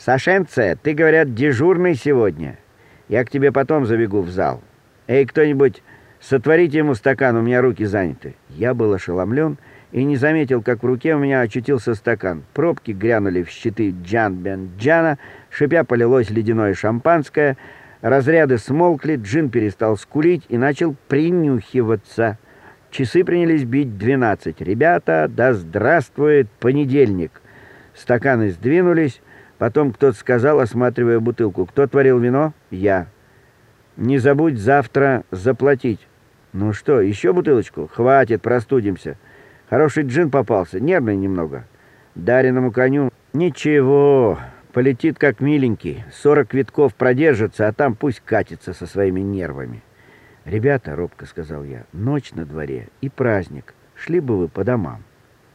«Сашенце, ты, говорят, дежурный сегодня. Я к тебе потом забегу в зал. Эй, кто-нибудь, сотворите ему стакан, у меня руки заняты». Я был ошеломлен и не заметил, как в руке у меня очутился стакан. Пробки грянули в щиты Джан-Бен-Джана, шипя полилось ледяное шампанское, разряды смолкли, джин перестал скулить и начал принюхиваться. Часы принялись бить 12. «Ребята, да здравствует понедельник!» Стаканы сдвинулись. Потом кто-то сказал, осматривая бутылку: «Кто творил вино?» «Я». «Не забудь завтра заплатить». «Ну что, еще бутылочку?» «Хватит, простудимся». «Хороший джин попался, нервный немного». «Дареному коню...» «Ничего, полетит как миленький. 40 витков продержится, а там пусть катится со своими нервами». «Ребята, — робко сказал я, — ночь на дворе и праздник. Шли бы вы по домам».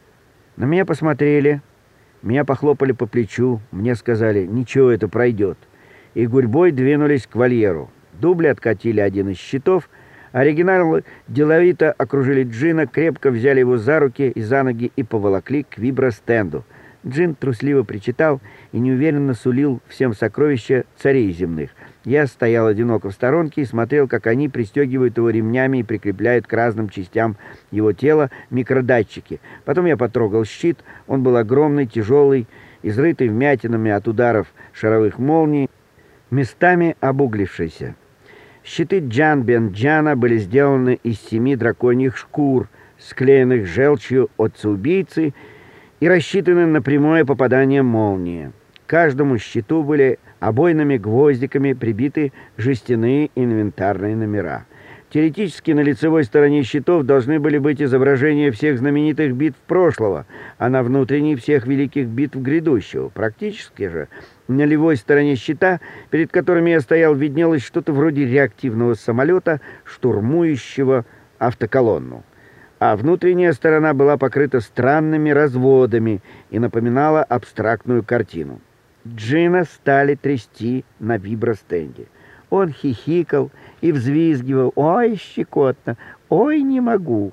На меня посмотрели, меня похлопали по плечу, мне сказали: «Ничего, это пройдет». И гурьбой двинулись к вольеру. Дубли откатили один из щитов, оригиналы деловито окружили Джина, крепко взяли его за руки и за ноги и поволокли к вибростенду. Джин трусливо причитал и неуверенно сулил всем сокровища царей земных. Я стоял одиноко в сторонке и смотрел, как они пристегивают его ремнями и прикрепляют к разным частям его тела микродатчики. Потом я потрогал щит. Он был огромный, тяжелый, изрытый вмятинами от ударов шаровых молний, местами обуглившийся. Щиты Джан-Бен-Джана были сделаны из 7 драконьих шкур, склеенных желчью отца-убийцы, и рассчитаны на прямое попадание молнии. К каждому щиту были обойными гвоздиками прибиты жестяные инвентарные номера. Теоретически на лицевой стороне щитов должны были быть изображения всех знаменитых битв прошлого, а на внутренней — всех великих битв грядущего. Практически же на левой стороне щита, перед которыми я стоял, виднелось что-то вроде реактивного самолета, штурмующего автоколонну. А внутренняя сторона была покрыта странными разводами и напоминала абстрактную картину. Джина стали трясти на вибростенде. Он хихикал и взвизгивал: «Ой, щекотно! Ой, не могу!»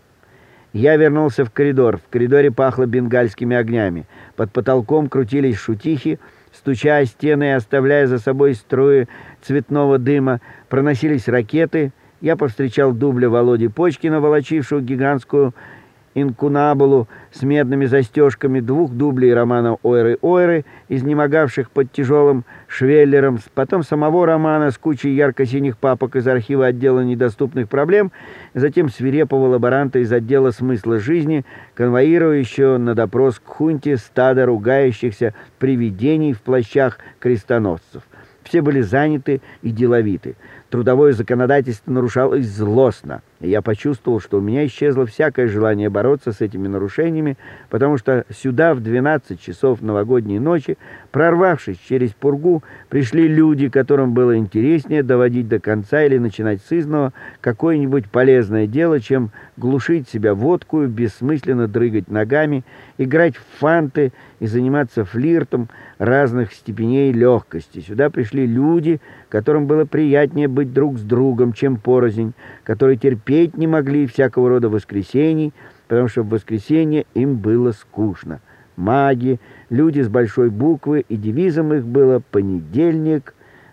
Я вернулся в коридор. В коридоре пахло бенгальскими огнями. Под потолком крутились шутихи, стуча о стены и оставляя за собой струи цветного дыма. Проносились ракеты. Я повстречал дубля Володи Почкина, волочившего гигантскую инкунабулу с медными застежками, 2 дублей романа «Ойры-Ойры», изнемогавших под тяжелым швеллером, потом самого романа с кучей ярко-синих папок из архива отдела недоступных проблем, затем свирепого лаборанта из отдела смысла жизни, конвоирующего на допрос к хунте стадо ругающихся привидений в плащах крестоносцев. Все были заняты и деловиты. Трудовое законодательство нарушалось злостно. И я почувствовал, что у меня исчезло всякое желание бороться с этими нарушениями, потому что сюда в 12 часов новогодней ночи, прорвавшись через пургу, пришли люди, которым было интереснее доводить до конца или начинать с изного какое-нибудь полезное дело, чем глушить себя водкою, бессмысленно дрыгать ногами, играть в фанты и заниматься флиртом разных степеней легкости. Сюда пришли люди, которым было приятнее быть друг с другом, чем порознь, которые терпеть не могли всякого рода воскресений, потому что в воскресенье им было скучно. Маги, люди с большой буквы, и девизом их было: «Понедельник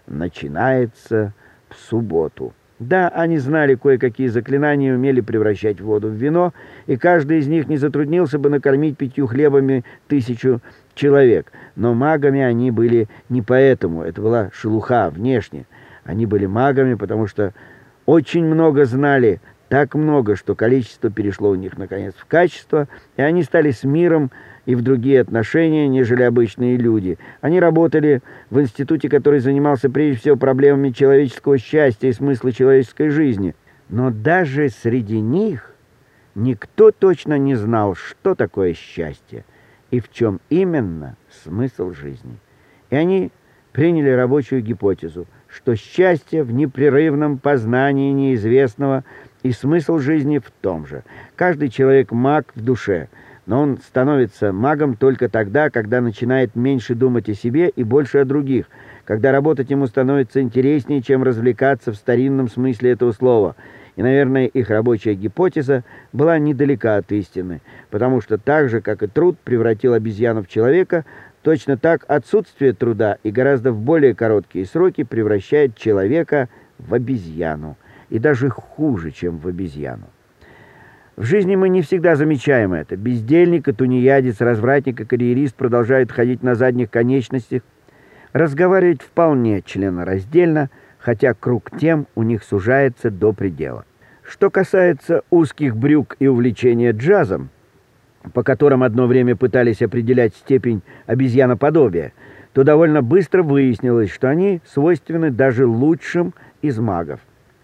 начинается в субботу». Да, они знали кое-какие заклинания, умели превращать воду в вино, и каждый из них не затруднился бы накормить 5 хлебами 1000 человек. Но магами они были не поэтому, это была шелуха внешне. Они были магами, потому что очень много знали, так много, что количество перешло у них, наконец, в качество, и они стали с миром и в другие отношения, нежели обычные люди. Они работали в институте, который занимался прежде всего проблемами человеческого счастья и смысла человеческой жизни. Но даже среди них никто точно не знал, что такое счастье и в чем именно смысл жизни. И они приняли рабочую гипотезу, что счастье в непрерывном познании неизвестного и смысл жизни в том же. Каждый человек маг в душе, но он становится магом только тогда, когда начинает меньше думать о себе и больше о других, когда работать ему становится интереснее, чем развлекаться в старинном смысле этого слова. И, наверное, их рабочая гипотеза была недалека от истины, потому что так же, как и труд превратил обезьяну в человека, Точно так отсутствие труда и гораздо в более короткие сроки превращает человека в обезьяну. И даже хуже, чем в обезьяну. В жизни мы не всегда замечаем это. Бездельник и тунеядец, развратник и карьерист продолжают ходить на задних конечностях, разговаривать вполне членораздельно, хотя круг тем у них сужается до предела. Что касается узких брюк и увлечения джазом, по которым одно время пытались определять степень обезьяноподобия, то довольно быстро выяснилось, что они свойственны даже лучшим из магов.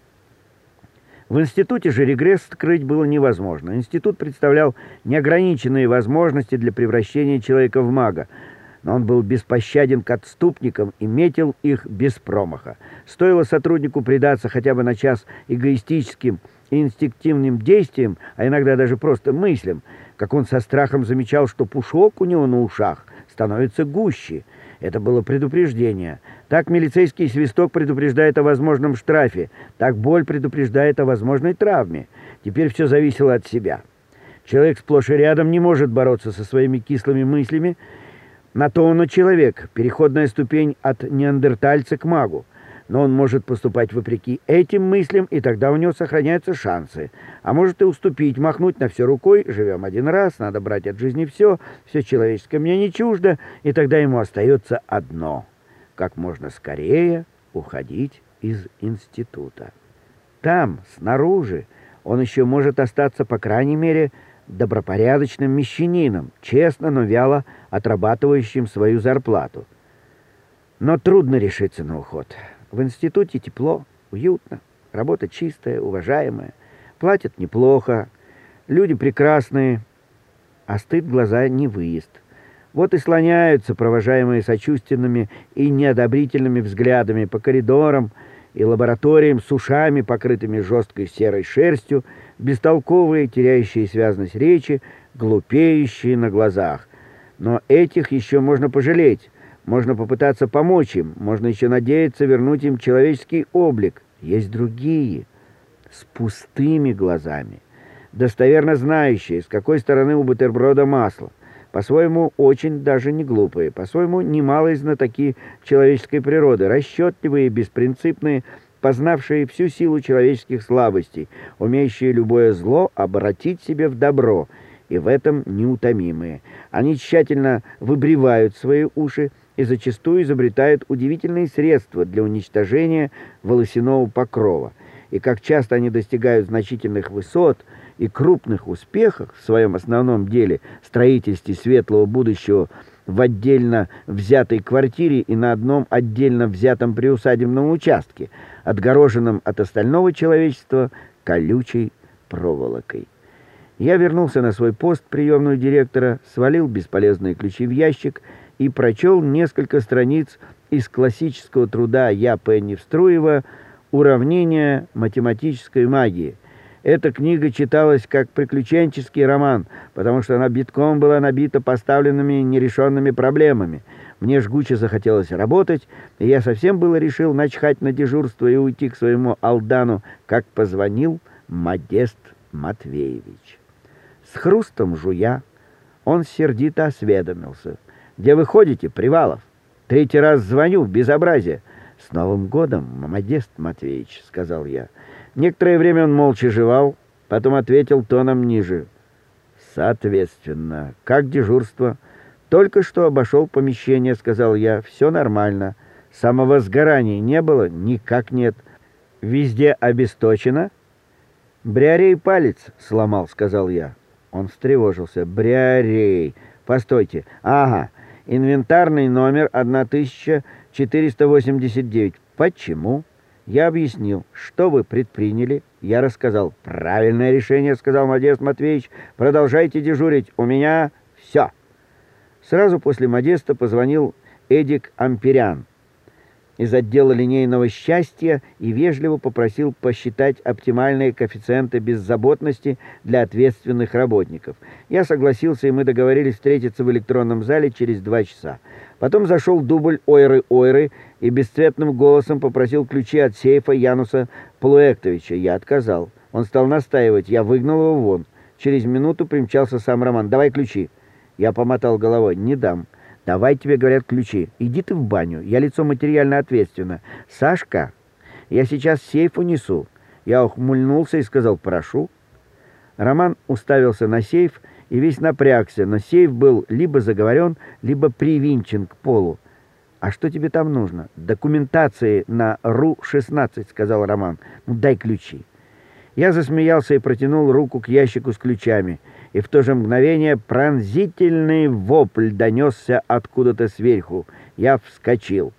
В институте же регресс скрыть было невозможно. Институт представлял неограниченные возможности для превращения человека в мага, но он был беспощаден к отступникам и метил их без промаха. Стоило сотруднику предаться хотя бы на час эгоистическим и инстинктивным действиям, а иногда даже просто мыслям, как он со страхом замечал, что пушок у него на ушах становится гуще. Это было предупреждение. Так милицейский свисток предупреждает о возможном штрафе, так боль предупреждает о возможной травме. Теперь все зависело от себя. Человек сплошь и рядом не может бороться со своими кислыми мыслями. На то он и человек, переходная ступень от неандертальца к магу. Но он может поступать вопреки этим мыслям, и тогда у него сохраняются шансы. А может и уступить, махнуть на все рукой: живем один раз, надо брать от жизни все человеческое мне не чуждо, и тогда ему остается одно — как можно скорее уходить из института. Там, снаружи, он еще может остаться, по крайней мере, добропорядочным мещанином, честно, но вяло отрабатывающим свою зарплату. Но трудно решиться на уход. В институте тепло, уютно, работа чистая, уважаемая, платят неплохо, люди прекрасные, а стыд глаза не выезд. Вот и слоняются, провожаемые сочувственными и неодобрительными взглядами, по коридорам и лабораториям с ушами, покрытыми жесткой серой шерстью, бестолковые, теряющие связность речи, глупеющие на глазах. Но этих еще можно пожалеть. Можно попытаться помочь им, можно еще надеяться вернуть им человеческий облик. Есть другие, с пустыми глазами, достоверно знающие, с какой стороны у бутерброда масло, по-своему очень даже не глупые, по-своему немалые знатоки человеческой природы, расчетливые, беспринципные, познавшие всю силу человеческих слабостей, умеющие любое зло обратить себе в добро, и в этом неутомимые. Они тщательно выбривают свои уши и зачастую изобретают удивительные средства для уничтожения волосяного покрова. И как часто они достигают значительных высот и крупных успехов в своем основном деле, строительстве светлого будущего в отдельно взятой квартире и на одном отдельно взятом приусадебном участке, отгороженном от остального человечества колючей проволокой. Я вернулся на свой пост приемного директора, свалил бесполезные ключи в ящик и прочел несколько страниц из классического труда Я. П. Невструева «Уравнения математической магии». Эта книга читалась как приключенческий роман, потому что она битком была набита поставленными нерешенными проблемами. Мне жгуче захотелось работать, и я совсем было решил начхать на дежурство и уйти к своему Алдану, как позвонил Модест Матвеевич. С хрустом жуя, он сердито осведомился: «Где вы ходите, Привалов? Третий раз звоню, безобразие». «С Новым годом, Модест Матвеевич», — сказал я. Некоторое время он молча жевал, потом ответил тоном ниже: «Соответственно, как дежурство?» «Только что обошел помещение», — сказал я. «Все нормально. Самого сгорания не было?» «Никак нет». «Везде обесточено?» «Бриарей палец сломал», — сказал я. Он встревожился. «Бриарей. Постойте. Ага. Инвентарный номер 1489. Почему?» Я объяснил. «Что вы предприняли?» Я рассказал. «Правильное решение», — сказал Модест Матвеевич. «Продолжайте дежурить. У меня все». Сразу после Модеста позвонил Эдик Амперян из отдела линейного счастья и вежливо попросил посчитать оптимальные коэффициенты беззаботности для ответственных работников. Я согласился, и мы договорились встретиться в электронном зале через 2 часа. Потом зашел дубль Ойры-Ойры и бесцветным голосом попросил ключи от сейфа Януса Плуэктовича. Я отказал. Он стал настаивать. Я выгнал его вон. Через минуту примчался сам Роман. «Давай ключи». Я помотал головой. «Не дам. Давай тебе, говорят, ключи. Иди ты в баню. Я лицо материально ответственно. Сашка, я сейчас сейф унесу. Я ухмыльнулся и сказал: прошу. Роман уставился на сейф и весь напрягся, но сейф был либо заговорен, либо привинчен к полу. «А что тебе там нужно?» «Документации на РУ-16», — сказал Роман. «Ну, дай ключи». Я засмеялся и протянул руку к ящику с ключами, и в то же мгновение пронзительный вопль донесся откуда-то сверху. Я вскочил.